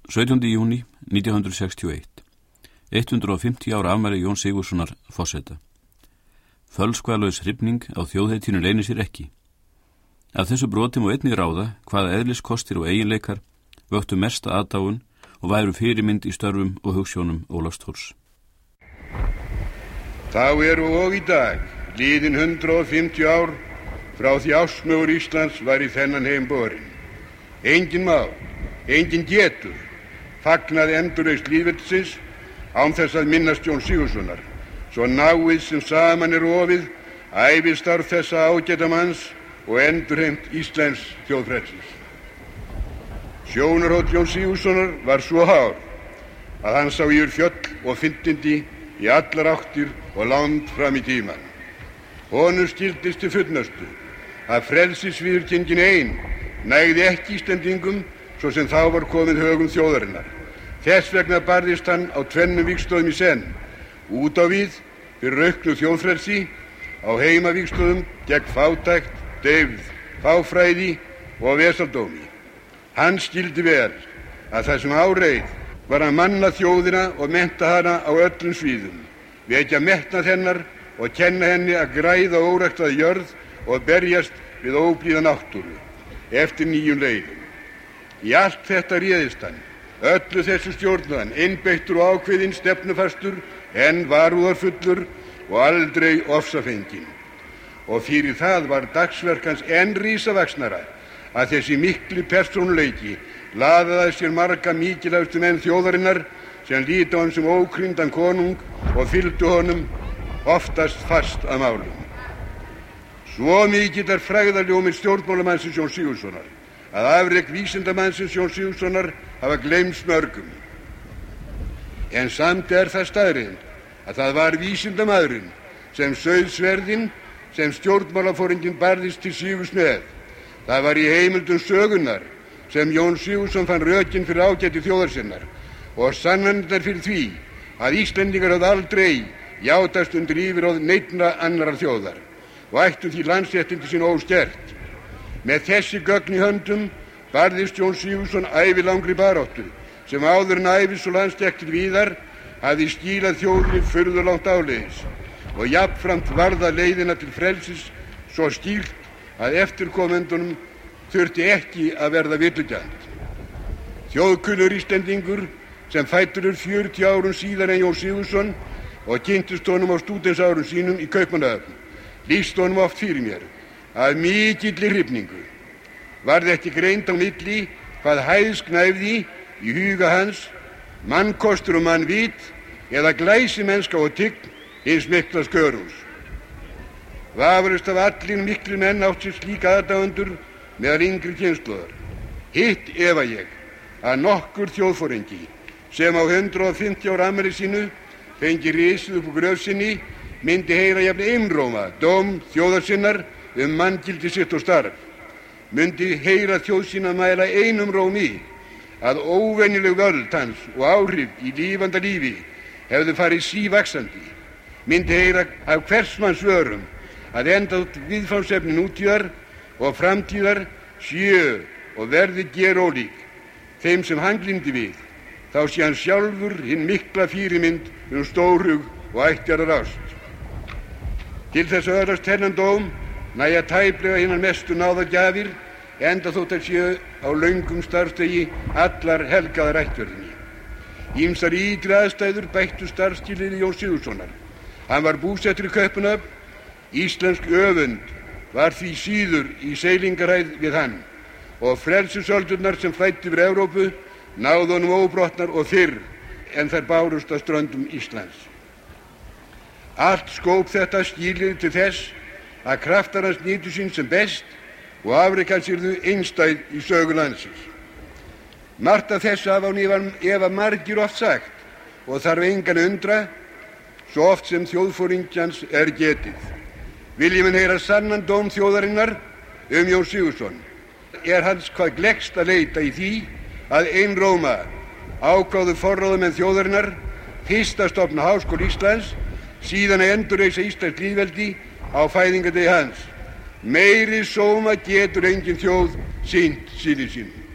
17. júní 1961. 150 ára afmæli Jóns Sigurðssonar forseta. Fölskvalaus hrifning á þjóðheitinu leynir sér ekki. Af þessu broti má einnig ráða hvaða eðliskostir og eiginleikar vöktu mesta aðdáun og væru fyrirmynd í störfum og hugsjónum Ólafs Thors. Þá eru og í dag liðin 150 ár frá því ástmögur Íslands var í þennan heim borin. Enginn má, enginn getur fagnaði endurreisn lýðveldisins án þess að minnast Jóns Sigurðssonar, svo náið sem saman er ofið ævistarf þessa ágæta manns og endurheimt Íslands þjóðfrelsis. Sjónarhóll Jóns Sigurðssonar var svo hár að hann sá yfir fjöll og fyndindi í allar áttir og langt fram í tímann. Honum skildist til fullnustu að frelsisviðurkenningin ein nægði ekki Íslendingum svo sem þá var komið högum þjóðarinnar. Þess vegna barðist hann á tvennum vígstöðum í senn, út á við fyrir auknu þjóðfrelsi, á heimavígstöðum gegn fátækt, deyfð, fáfræði og vesaldómi. Hann skildi vel að það sem áreið var að manna þjóðina og mennta hana á öllum sviðum, vekja metnað hennar og kenna henni að græða óræktaða jörð og berjast við óblíða náttúru eftir nýjum leiðum. Í allt þetta réðist hann, öllu þessu stjórnaðan, einbeittur og ákveðinn, stefnufastur, en varúðarfullur og aldrei ofsafenginn. Og fyrir það var dagsverk hans enn risavaxnara að þessi mikli persónuleiki laðaði sér marga mikilvægustu menn þjóðarinnar sem líta á hann sem ókrýndan konung og fylgdu honum oftast fast að málum. Svo mikill er frægðarljóminn stjórnmálamannsins Jóns Sigurðssonar að afrek vísindamannsins Jóns Sigurðssonar hafa gleymst mörgum. En samt er það staðreynd að það var vísindamaðurinn sem sauð sverðin sem stjórnmálaforinginn barðist til sigurs með. Það var í heimildum sögunnar sem Jón Sigurðsson fann rökin fyrir ágæti þjóðar sinnar og sannanirnar fyrir því að Íslendingar hafði aldrei játast undir yfirráð neinna annarrar þjóðar og ættu því landsréttindi sín óskert. Með þessi gögn í höndum barðist Jón Sigurðsson ævilangri baráttu sem áður en ævis og landstektir víðar hafði skýlað þjóðinni furðulangt áleiðis og jafnframt varða leiðina til frelsis svo skýrt að eftirkomendunum þurfti ekki að verða villugjald. Þjóðkunnur Íslendingur sem fæddur 40 árum síðar en Jón Sigurðsson og kynntist honum á stúdensárum sínum í Kaupmannahöfn, lýst honum oft fyrir mér að mikilli hrifningu. Varð ekki greind á milli hvað hæðsknæfði í huga hans, mannkostur og mannvit eða glæsimennska og tign hins mikla skörungs. Vafalaust af allir miklir menn átt sér slíka aðdáendur meðal yngri kynslóðar. Hitt efa ég að nokkur þjóðforingi sem á 150 ára afmæli sínu fengi risið upp úr gröf sinni myndi heyra jafn einróma dóm þjóðarsinnar manngildi sitt og starf, myndi heyra þjóð sína mæla einum rómi að óvenjuleg völd hans og áhrif í lífanda lífi hefðu farið sívaxandi, myndi heyra af hversmanns vörum að enda út viðfangsefni nútíðar og framtíðar séu og verði gerólík þeim sem hann glímdi við, þá sé hann sjálfur hinn mikla fyrirmynd stórhug og ættjarðar ást. Til þess að öðlast þennan dóm nægja tæplega hinnar mestu náðargjafir enda þótt að séu á löngum starfstegi allar helgaðar ættjörðinni. Ýmsar ytri aðstæður bættu starfsskilyrði Jóns Sigurðssonar. Hann var búsettur í Kaupmannahöfn, íslensk öfund var því síður í seilingarhæð við hann og frelsisöldurnar sem flæddu yfir Evrópu náðu honum óbrotnar og fyrr en þær bárust að ströndum Íslands. Allt skóp þetta skilyrði til þess að kraftar hans nýtu sín sem best og afrek hans yrðu einstæð í sögu landsins. Margt af þessu hafa hún efa margir oft sagt og þarf engan undra svo oft sem þjóðforingjans er getið. Vilji menn heyra sannan dóm þjóðarinnar Jón Sigurðsson er hans hvað gleggst að leita í því að einróma ákváðu forráðamenn þjóðarinnar fyrst að stofna Háskóla Íslands, síðan að endurreisa íslenskt lýðveldi á fæðingardegi hans. Meiri sóma getur engin þjóð sýnt syni sínum.